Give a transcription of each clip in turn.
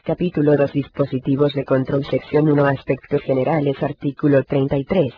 Capítulo 2. Dispositivos de control. Sección 1. Aspectos generales. Artículo 33.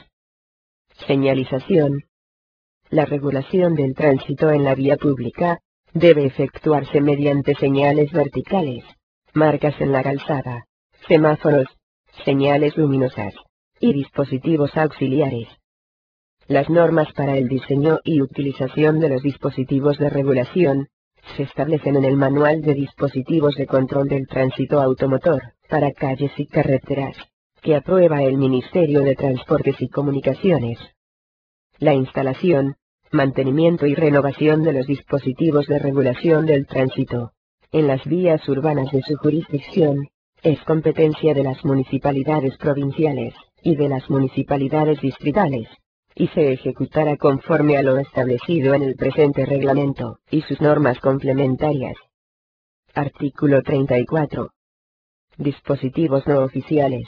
Señalización. La regulación del tránsito en la vía pública debe efectuarse mediante señales verticales, marcas en la calzada, semáforos, señales luminosas y dispositivos auxiliares. Las normas para el diseño y utilización de los dispositivos de regulación se establecen en el Manual de Dispositivos de Control del Tránsito Automotor para calles y carreteras, que aprueba el Ministerio de Transportes y Comunicaciones. La instalación, mantenimiento y renovación de los dispositivos de regulación del tránsito en las vías urbanas de su jurisdicción es competencia de las municipalidades provinciales y de las municipalidades distritales, y se ejecutará conforme a lo establecido en el presente reglamento y sus normas complementarias. Artículo 34. Dispositivos no oficiales.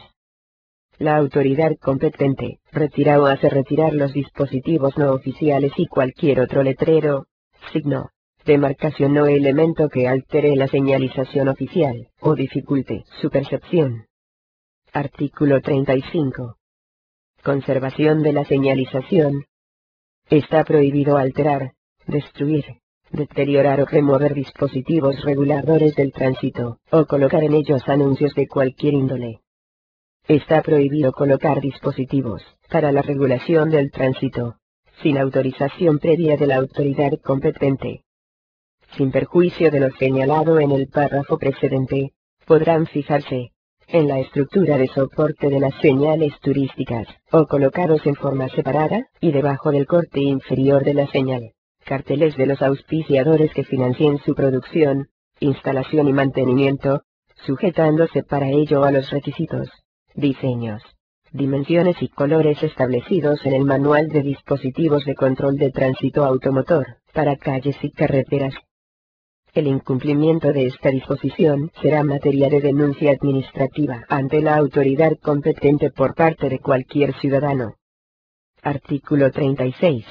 La autoridad competente retira o hace retirar los dispositivos no oficiales y cualquier otro letrero, signo, demarcación o elemento que altere la señalización oficial o dificulte su percepción. Artículo 35. Conservación de la señalización. Está prohibido alterar, destruir, deteriorar o remover dispositivos reguladores del tránsito, o colocar en ellos anuncios de cualquier índole. Está prohibido colocar dispositivos para la regulación del tránsito sin autorización previa de la autoridad competente. Sin perjuicio de lo señalado en el párrafo precedente, podrán fijarse en la estructura de soporte de las señales turísticas, o colocados en forma separada y debajo del corte inferior de la señal, carteles de los auspiciadores que financien su producción, instalación y mantenimiento, sujetándose para ello a los requisitos, diseños, dimensiones y colores establecidos en el Manual de Dispositivos de Control de Tránsito Automotor para calles y carreteras. El incumplimiento de esta disposición será materia de denuncia administrativa ante la autoridad competente por parte de cualquier ciudadano. Artículo 36.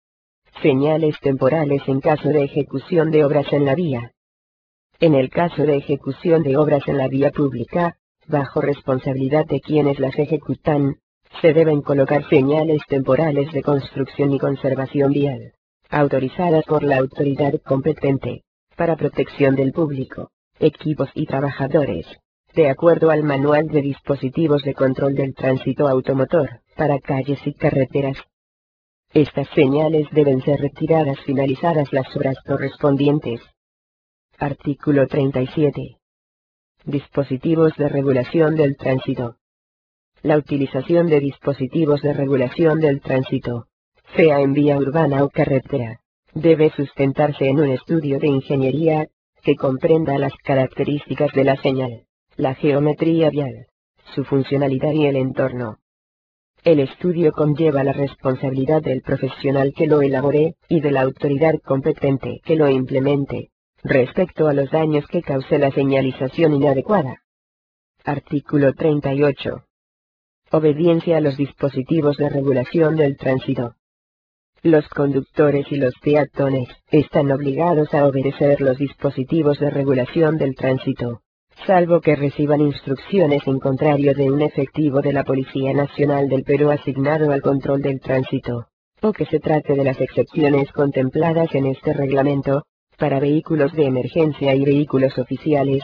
Señales temporales en caso de ejecución de obras en la vía. En el caso de ejecución de obras en la vía pública, bajo responsabilidad de quienes las ejecutan, se deben colocar señales temporales de construcción y conservación vial, autorizadas por la autoridad competente, para protección del público, equipos y trabajadores, de acuerdo al Manual de Dispositivos de Control del Tránsito Automotor, para calles y carreteras. Estas señales deben ser retiradas finalizadas las obras correspondientes. Artículo 37. Dispositivos de regulación del tránsito. La utilización de dispositivos de regulación del tránsito, sea en vía urbana o carretera, debe sustentarse en un estudio de ingeniería que comprenda las características de la señal, la geometría vial, su funcionalidad y el entorno. El estudio conlleva la responsabilidad del profesional que lo elabore y de la autoridad competente que lo implemente, respecto a los daños que cause la señalización inadecuada. Artículo 38. Obediencia a los dispositivos de regulación del tránsito. Los conductores y los peatones están obligados a obedecer los dispositivos de regulación del tránsito, salvo que reciban instrucciones en contrario de un efectivo de la Policía Nacional del Perú asignado al control del tránsito, o que se trate de las excepciones contempladas en este reglamento, para vehículos de emergencia y vehículos oficiales.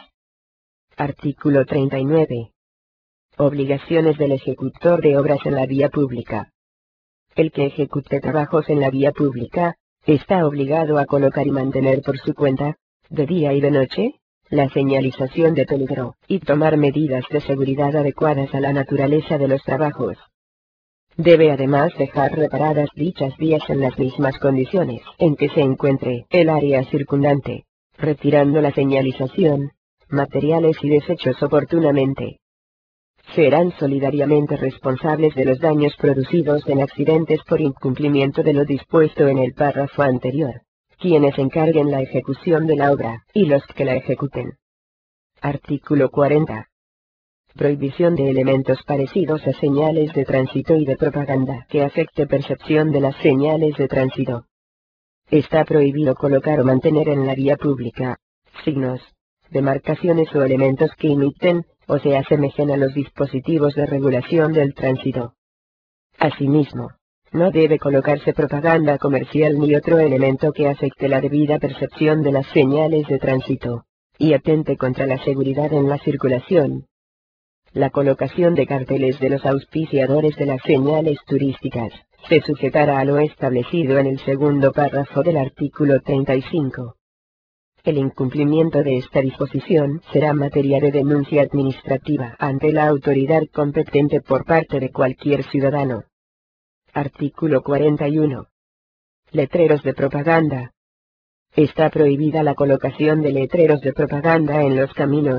Artículo 39. Obligaciones del ejecutor de obras en la vía pública. El que ejecute trabajos en la vía pública, está obligado a colocar y mantener por su cuenta, de día y de noche, la señalización de peligro, y tomar medidas de seguridad adecuadas a la naturaleza de los trabajos. Debe además dejar reparadas dichas vías en las mismas condiciones en que se encuentre el área circundante, retirando la señalización, materiales y desechos oportunamente. Serán solidariamente responsables de los daños producidos en accidentes por incumplimiento de lo dispuesto en el párrafo anterior, quienes encarguen la ejecución de la obra y los que la ejecuten. Artículo 40. Prohibición de elementos parecidos a señales de tránsito y de propaganda que afecte percepción de las señales de tránsito. Está prohibido colocar o mantener en la vía pública signos, demarcaciones o elementos que imiten, o se asemejen a los dispositivos de regulación del tránsito. Asimismo, no debe colocarse propaganda comercial ni otro elemento que afecte la debida percepción de las señales de tránsito, y atente contra la seguridad en la circulación. La colocación de carteles de los auspiciadores de las señales turísticas se sujetará a lo establecido en el segundo párrafo del artículo 35. El incumplimiento de esta disposición será materia de denuncia administrativa ante la autoridad competente por parte de cualquier ciudadano. Artículo 41. Letreros de propaganda. Está prohibida la colocación de letreros de propaganda en los caminos.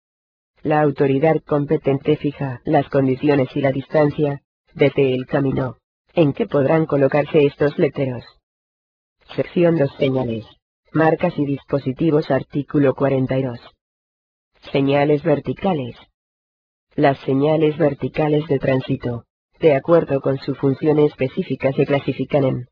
La autoridad competente fija las condiciones y la distancia, desde el camino, en que podrán colocarse estos letreros. Sección 2. Señales, marcas y dispositivos. Artículo 42. Señales verticales. Las señales verticales de tránsito, de acuerdo con su función específica, se clasifican en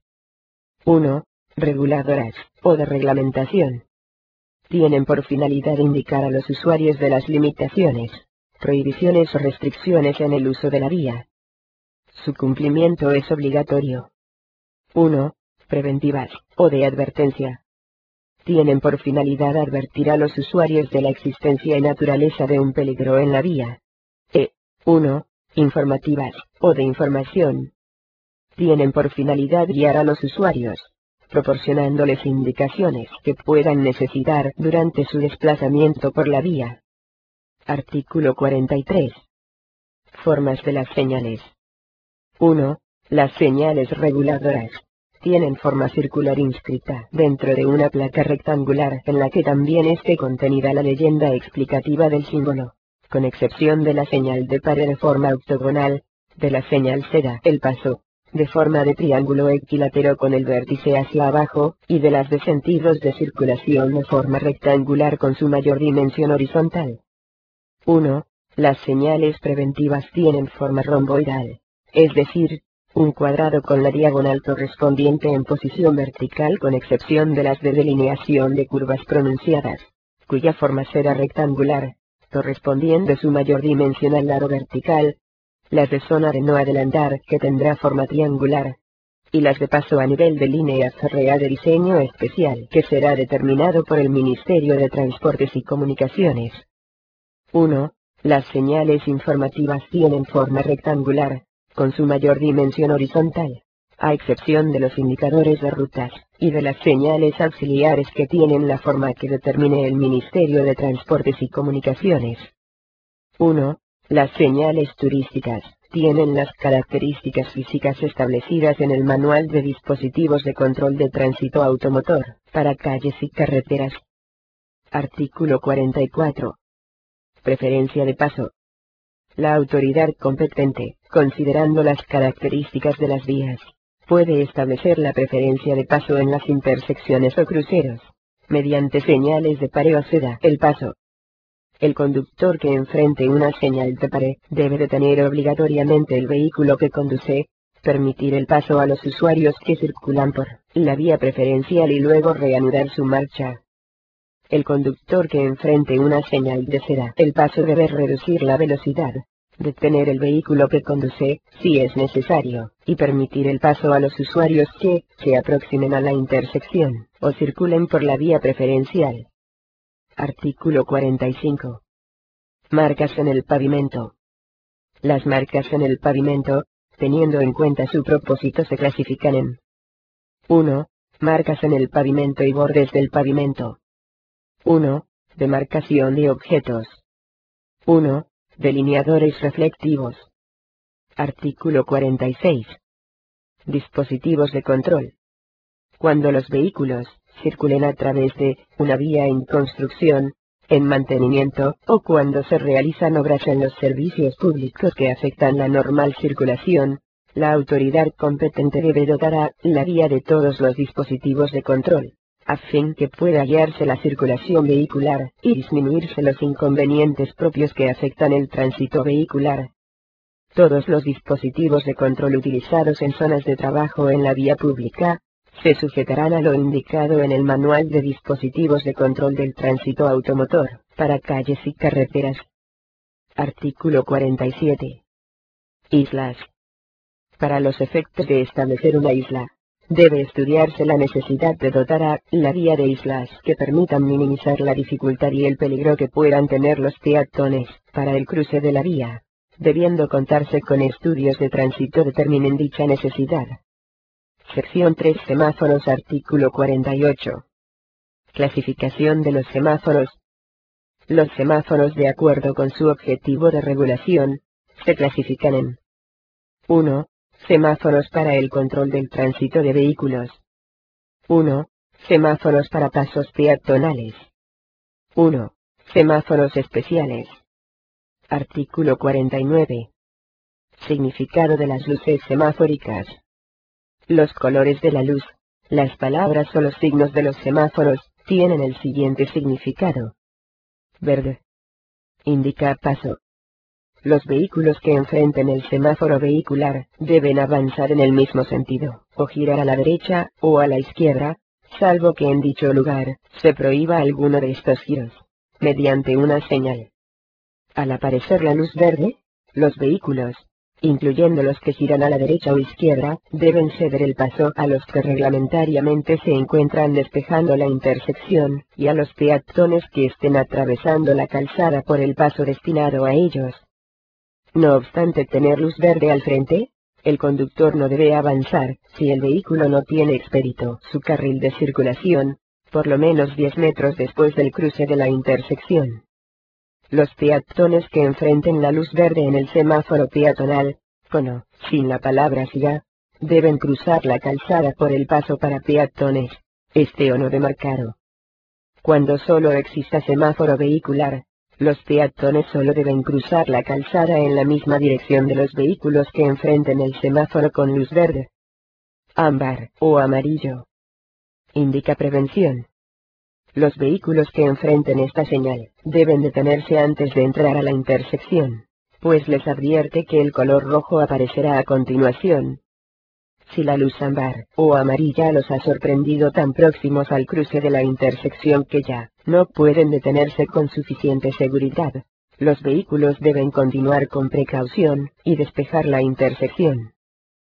1. Reguladoras, o de reglamentación. Tienen por finalidad indicar a los usuarios de las limitaciones, prohibiciones o restricciones en el uso de la vía. Su cumplimiento es obligatorio. 1. Preventivas, o de advertencia. Tienen por finalidad advertir a los usuarios de la existencia y naturaleza de un peligro en la vía. 1. Informativas, o de información. Tienen por finalidad guiar a los usuarios, proporcionándoles indicaciones que puedan necesitar durante su desplazamiento por la vía. Artículo 43. Formas de las señales. 1. Las señales reguladoras tienen forma circular inscrita dentro de una placa rectangular en la que también esté contenida la leyenda explicativa del símbolo, con excepción de la señal de pared de forma octogonal, de la señal seda el paso, de forma de triángulo equilátero con el vértice hacia abajo, y de las de sentidos de circulación de forma rectangular con su mayor dimensión horizontal. 1. Las señales preventivas tienen forma romboidal, es decir, un cuadrado con la diagonal correspondiente en posición vertical con excepción de las de delineación de curvas pronunciadas, cuya forma será rectangular, correspondiendo su mayor dimensión al lado vertical, las de zona de no adelantar que tendrá forma triangular, y las de paso a nivel de línea férrea de diseño especial que será determinado por el Ministerio de Transportes y Comunicaciones. 1. Las señales informativas tienen forma rectangular, con su mayor dimensión horizontal, a excepción de los indicadores de rutas, y de las señales auxiliares que tienen la forma que determine el Ministerio de Transportes y Comunicaciones. 1. Las señales turísticas tienen las características físicas establecidas en el Manual de Dispositivos de Control de Tránsito Automotor, para calles y carreteras. Artículo 44. Preferencia de paso. La autoridad competente, considerando las características de las vías, puede establecer la preferencia de paso en las intersecciones o cruceros, mediante señales de pared o seda el paso. El conductor que enfrente una señal de pared debe detener obligatoriamente el vehículo que conduce, permitir el paso a los usuarios que circulan por la vía preferencial y luego reanudar su marcha. El conductor que enfrente una señal de seda el paso debe reducir la velocidad, detener el vehículo que conduce, si es necesario, y permitir el paso a los usuarios que se aproximen a la intersección, o circulen por la vía preferencial. Artículo 45. Marcas en el pavimento. Las marcas en el pavimento, teniendo en cuenta su propósito, se clasifican en 1. Marcas en el pavimento y bordes del pavimento. 1. Demarcación de objetos. 1. Delineadores reflectivos. Artículo 46. Dispositivos de control. Cuando los vehículos circulen a través de una vía en construcción, en mantenimiento, o cuando se realizan obras en los servicios públicos que afectan la normal circulación, la autoridad competente debe dotar a la vía de todos los dispositivos de control, a fin que pueda guiarse la circulación vehicular y disminuirse los inconvenientes propios que afectan el tránsito vehicular. Todos los dispositivos de control utilizados en zonas de trabajo en la vía pública se sujetarán a lo indicado en el Manual de Dispositivos de Control del Tránsito Automotor, para calles y carreteras. Artículo 47. Islas. Para los efectos de establecer una isla, debe estudiarse la necesidad de dotar a la vía de islas que permitan minimizar la dificultad y el peligro que puedan tener los peatones para el cruce de la vía, debiendo contarse con estudios de tránsito determinen dicha necesidad. Sección 3. Semáforos. Artículo 48. Clasificación de los semáforos. Los semáforos, de acuerdo con su objetivo de regulación, se clasifican en 1. Semáforos para el control del tránsito de vehículos. 1. Semáforos para pasos peatonales. 1. Semáforos especiales. Artículo 49. Significado de las luces semafóricas. Los colores de la luz, las palabras o los signos de los semáforos, tienen el siguiente significado. Verde. Indica paso. Los vehículos que enfrenten el semáforo vehicular deben avanzar en el mismo sentido, o girar a la derecha o a la izquierda, salvo que en dicho lugar se prohíba alguno de estos giros, mediante una señal. Al aparecer la luz verde, los vehículos, incluyendo los que giran a la derecha o izquierda, deben ceder el paso a los que reglamentariamente se encuentran despejando la intersección, y a los peatones que estén atravesando la calzada por el paso destinado a ellos. No obstante tener luz verde al frente, el conductor no debe avanzar, si el vehículo no tiene expedito su carril de circulación, por lo menos 10 metros después del cruce de la intersección. Los peatones que enfrenten la luz verde en el semáforo peatonal, con o sin la palabra siga, deben cruzar la calzada por el paso para peatones, este o no demarcado. Cuando solo exista semáforo vehicular, los peatones solo deben cruzar la calzada en la misma dirección de los vehículos que enfrenten el semáforo con luz verde, ámbar o amarillo. Indica prevención. Los vehículos que enfrenten esta señal deben detenerse antes de entrar a la intersección, pues les advierte que el color rojo aparecerá a continuación. Si la luz ámbar o amarilla los ha sorprendido tan próximos al cruce de la intersección que ya no pueden detenerse con suficiente seguridad, los vehículos deben continuar con precaución y despejar la intersección.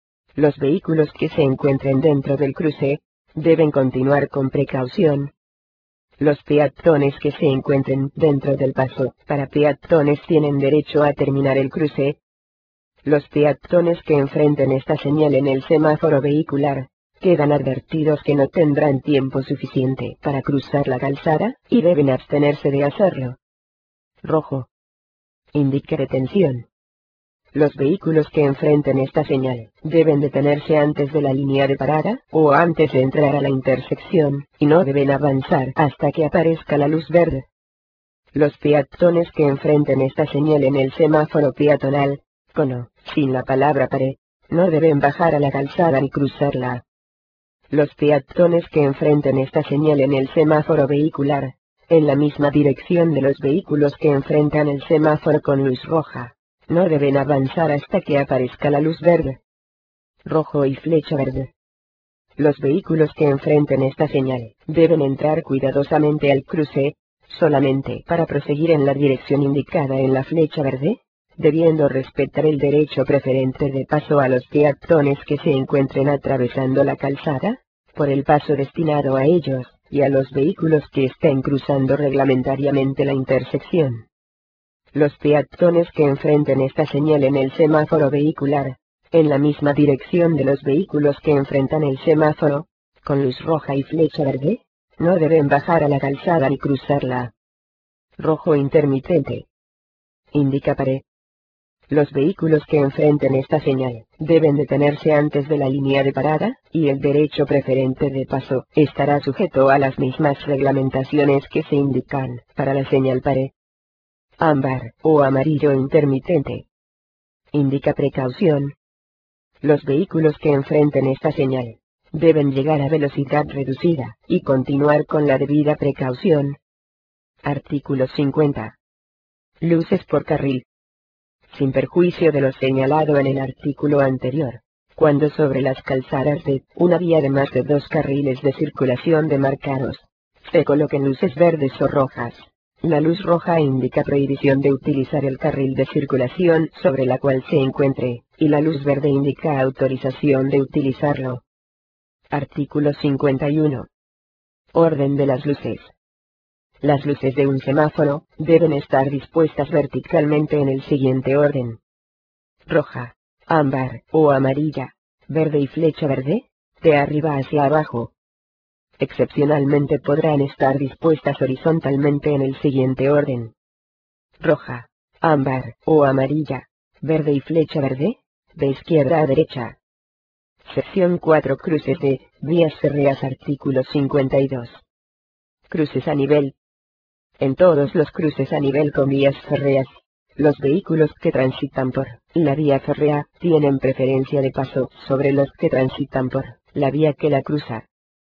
Los vehículos que se encuentren dentro del cruce deben continuar con precaución. Los peatones que se encuentren dentro del paso para peatones tienen derecho a terminar el cruce. Los peatones que enfrenten esta señal en el semáforo vehicular quedan advertidos que no tendrán tiempo suficiente para cruzar la calzada y deben abstenerse de hacerlo. Rojo. Indica detención. Los vehículos que enfrenten esta señal deben detenerse antes de la línea de parada o antes de entrar a la intersección, y no deben avanzar hasta que aparezca la luz verde. Los peatones que enfrenten esta señal en el semáforo peatonal, con o sin la palabra pare, no deben bajar a la calzada ni cruzarla. Los peatones que enfrenten esta señal en el semáforo vehicular, en la misma dirección de los vehículos que enfrentan el semáforo con luz roja, no deben avanzar hasta que aparezca la luz verde. Rojo y flecha verde. Los vehículos que enfrenten esta señal deben entrar cuidadosamente al cruce, solamente para proseguir en la dirección indicada en la flecha verde, debiendo respetar el derecho preferente de paso a los peatones que se encuentren atravesando la calzada, por el paso destinado a ellos, y a los vehículos que estén cruzando reglamentariamente la intersección. Los peatones que enfrenten esta señal en el semáforo vehicular, en la misma dirección de los vehículos que enfrentan el semáforo, con luz roja y flecha verde, no deben bajar a la calzada ni cruzarla. Rojo intermitente. Indica pare. Los vehículos que enfrenten esta señal deben detenerse antes de la línea de parada, y el derecho preferente de paso estará sujeto a las mismas reglamentaciones que se indican para la señal pare. Ámbar o amarillo intermitente. Indica precaución. Los vehículos que enfrenten esta señal deben llegar a velocidad reducida y continuar con la debida precaución. Artículo 50. Luces por carril. Sin perjuicio de lo señalado en el artículo anterior, cuando sobre las calzadas de una vía de más de 2 carriles de circulación demarcados se coloquen luces verdes o rojas, La luz roja indica prohibición de utilizar el carril de circulación sobre la cual se encuentre, y la luz verde indica autorización de utilizarlo. Artículo 51. Orden de las luces. Las luces de un semáforo deben estar dispuestas verticalmente en el siguiente orden: roja, ámbar o amarilla, verde y flecha verde, de arriba hacia abajo. Excepcionalmente podrán estar dispuestas horizontalmente en el siguiente orden: roja, ámbar o amarilla, verde y flecha verde, de izquierda a derecha. Sección 4. Cruces de vías férreas. Artículo 52. Cruces a nivel. En todos los cruces a nivel con vías férreas, los vehículos que transitan por la vía férrea tienen preferencia de paso sobre los que transitan por la vía que la cruza.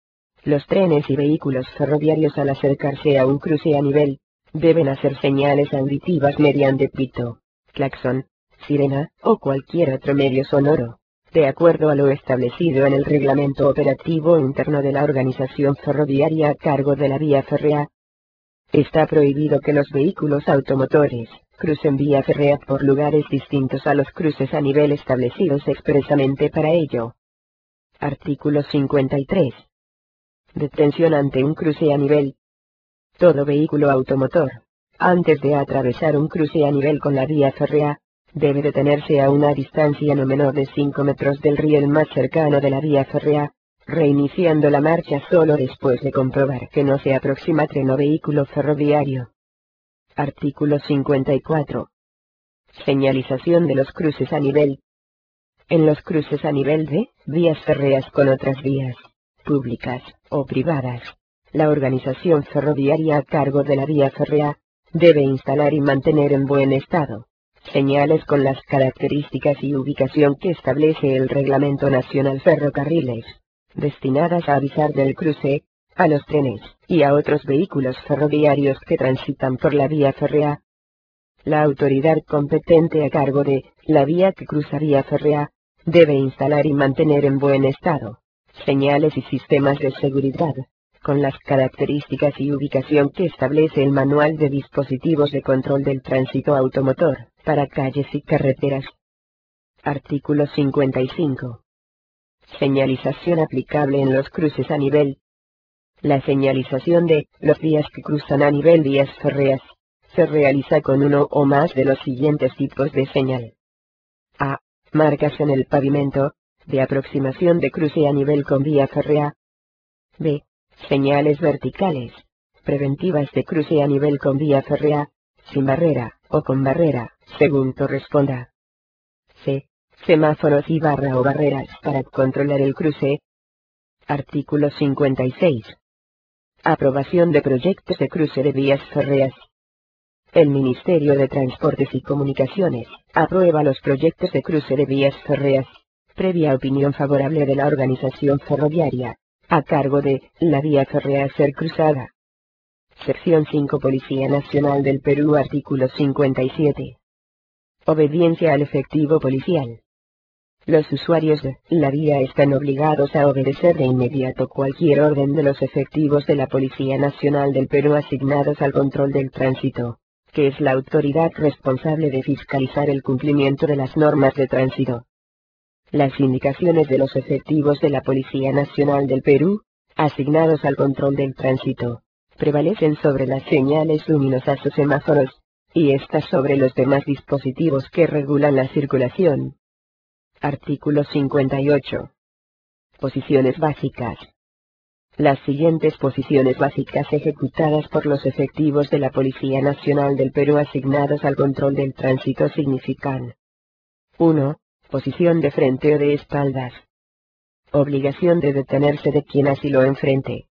Los trenes y vehículos ferroviarios, al acercarse a un cruce a nivel, deben hacer señales auditivas mediante pito, claxon, sirena o cualquier otro medio sonoro, de acuerdo a lo establecido en el reglamento operativo interno de la organización ferroviaria a cargo de la vía férrea. Está prohibido que los vehículos automotores crucen vía férrea por lugares distintos a los cruces a nivel establecidos expresamente para ello. Artículo 53. Detención ante un cruce a nivel. Todo vehículo automotor, antes de atravesar un cruce a nivel con la vía férrea, debe detenerse a una distancia no menor de 5 metros del riel más cercano de la vía férrea, reiniciando la marcha solo después de comprobar que no se aproxima tren o vehículo ferroviario. Artículo 54. Señalización de los cruces a nivel. En los cruces a nivel de vías férreas con otras vías, públicas o privadas, la organización ferroviaria a cargo de la vía férrea debe instalar y mantener en buen estado señales con las características y ubicación que establece el Reglamento Nacional Ferrocarriles, destinadas a avisar del cruce a los trenes y a otros vehículos ferroviarios que transitan por la vía férrea. La autoridad competente a cargo de la vía que cruza vía férrea debe instalar y mantener en buen estado señales y sistemas de seguridad con las características y ubicación que establece el Manual de Dispositivos de Control del Tránsito Automotor para calles y carreteras. Artículo 55. Señalización aplicable en los cruces a nivel. La señalización de los vías que cruzan a nivel vías férreas se realiza con uno o más de los siguientes tipos de señal. A. Marcas en el pavimento, de aproximación de cruce a nivel con vía férrea. B. Señales verticales, preventivas de cruce a nivel con vía férrea, sin barrera o con barrera, según corresponda. C. Semáforos y barra o barreras para controlar el cruce. Artículo 56. Aprobación de proyectos de cruce de vías férreas. El Ministerio de Transportes y Comunicaciones aprueba los proyectos de cruce de vías férreas, previa opinión favorable de la organización ferroviaria a cargo de la vía férrea a ser cruzada. Sección 5. Policía Nacional del Perú. Artículo 57. Obediencia al efectivo policial. Los usuarios de la vía están obligados a obedecer de inmediato cualquier orden de los efectivos de la Policía Nacional del Perú asignados al control del tránsito, que es la autoridad responsable de fiscalizar el cumplimiento de las normas de tránsito. Las indicaciones de los efectivos de la Policía Nacional del Perú, asignados al control del tránsito, prevalecen sobre las señales luminosas o semáforos, y estas sobre los demás dispositivos que regulan la circulación. Artículo 58. Posiciones básicas. Las siguientes posiciones básicas ejecutadas por los efectivos de la Policía Nacional del Perú asignados al control del tránsito significan: 1. Posición de frente o de espaldas. Obligación de detenerse de quien así lo enfrente.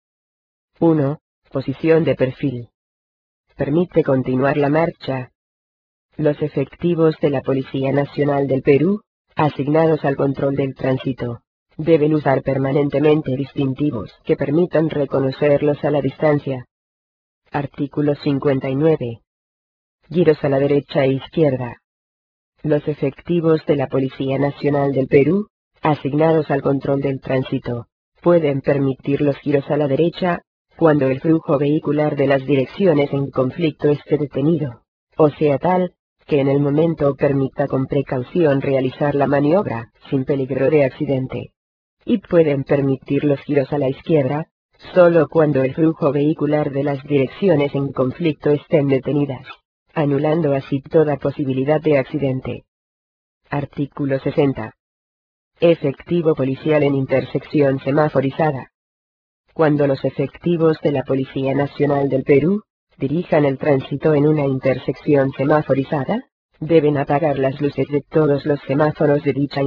1. Posición de perfil. Permite continuar la marcha. Los efectivos de la Policía Nacional del Perú, asignados al control del tránsito, deben usar permanentemente distintivos que permitan reconocerlos a la distancia. Artículo 59. Giros a la derecha e izquierda. Los efectivos de la Policía Nacional del Perú, asignados al control del tránsito, pueden permitir los giros a la derecha, cuando el flujo vehicular de las direcciones en conflicto esté detenido, o sea tal, que en el momento permita con precaución realizar la maniobra, sin peligro de accidente. Y pueden permitir los giros a la izquierda, solo cuando el flujo vehicular de las direcciones en conflicto estén detenidas, anulando así toda posibilidad de accidente. Artículo 60. Efectivo policial en intersección semaforizada. Cuando los efectivos de la Policía Nacional del Perú dirijan el tránsito en una intersección semaforizada, deben apagar las luces de todos los semáforos de dicha